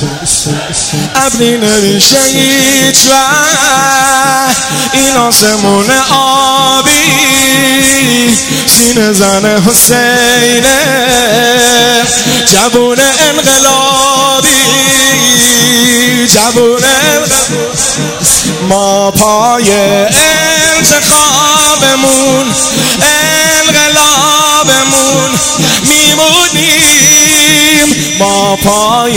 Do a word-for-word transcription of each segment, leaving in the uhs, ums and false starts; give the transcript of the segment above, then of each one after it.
ابری نمیشه هیچ وقت این آسمون آبی سینه زن حسینه جوون انقلابی جوون ما پای انتخابمون انقلابمون میمونیم ما پای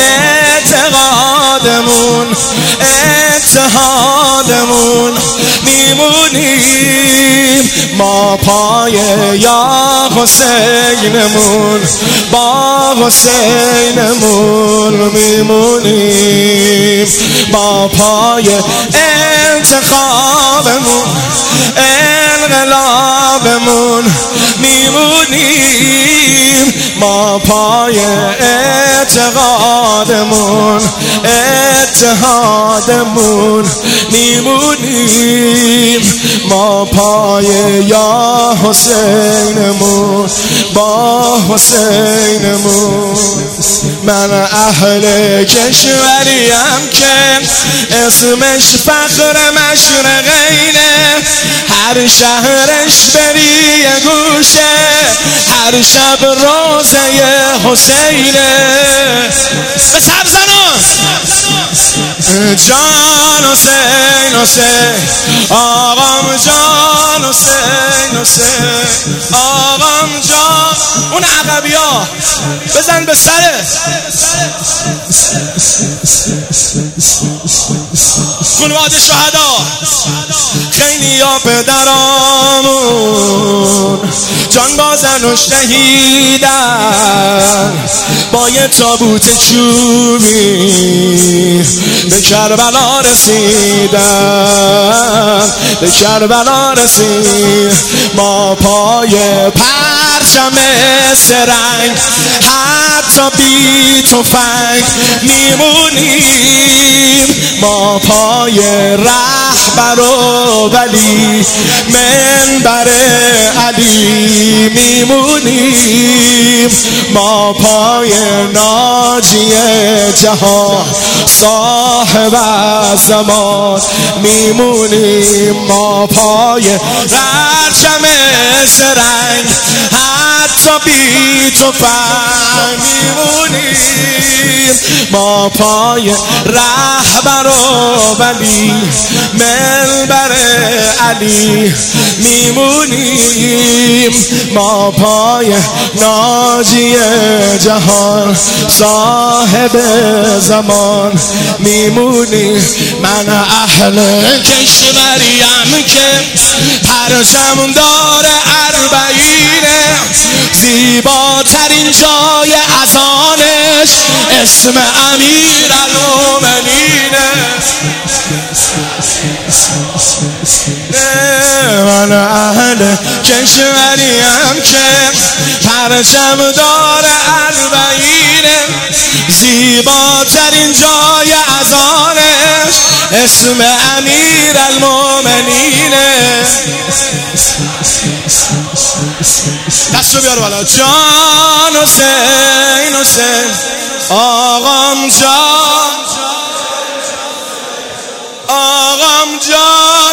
اعتقادمون اتحادمون میمونیم ما پای یا حسینمون با حسینمون میمونیم ما پای انتخابمون انقلابمون میمونیم ما پای اعتقادمون اتحادمون میمونیم ما پای یا حسینمون با حسینمون من اهل کشوریم که اسمش فخر مشرقینه هر شهرش بری یه گوشه هر شب روزه حسینه به سر زنان جان حسین حسین آقام جان حسین حسین آقام جان اون عقبی ها بزن به سره خانواده شهدا خیلی ها پدرامون جان بازن و شهیدن با یه تابوت چوبی به کربلا رسیدن به کربلا رسید ما پای پرچم سرنگ حتی بی تفنگ میمونیم ما پای رهبر و ولی منبر علی میمونیم ما پای ناجی جهان صاحب زمان میمونیم ما پای پرچم سرنگ حتی بی تفنگ میمونیم ما پای رهبر و ولی منبر علی میمونیم ما پای ناجی جهان صاحب زمان میمونیم من اهل کشوریم که پرچم داره اربعینه زیباترین جای اذانش اسم امیرالمومنینه من اهل کشوریم که پرچم داره اربعینه زیباترین جای اذانش اسم امیرالمومنینه دستو بیار بالا جان حسین حسین آقام جان آقام جان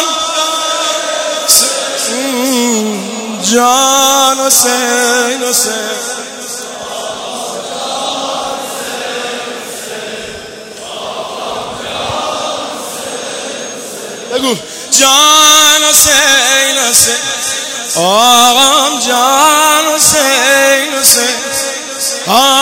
جان حسین حسین بگو جان حسین حسین آقام جان حسین حسین